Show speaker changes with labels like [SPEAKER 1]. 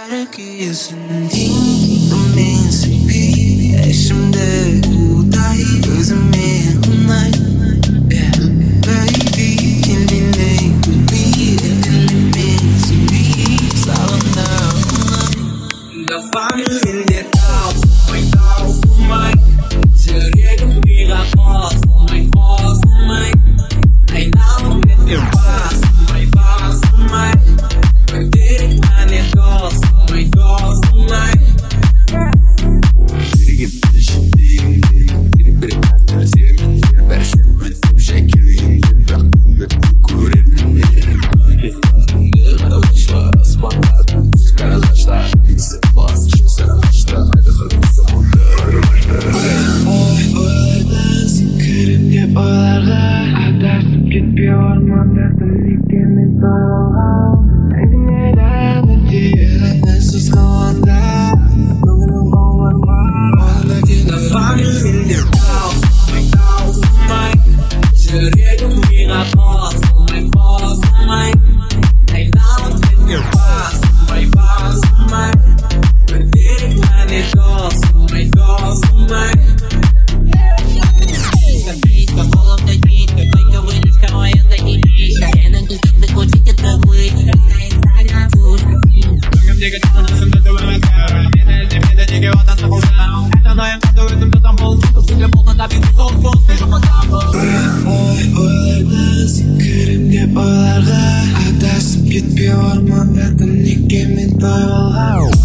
[SPEAKER 1] бәрі күйесін мен сүйбей ішімді удай өзіме ұнай baby келмей күлмей сүйбей сағынам давай менде таусылмай жүрегім миға қосылмай айналып кеткен басылмай өтірік әне досылмай кетпей ормандардың екенін талғау әңгімелерді тиесіз қалғанда көңілім ауырма давай менде таусылмай жүрегім миға қосылмай айналып кеткен басылмай өтірік әне досылмай ойларға адасып кетпей ормандардың неге мен талғау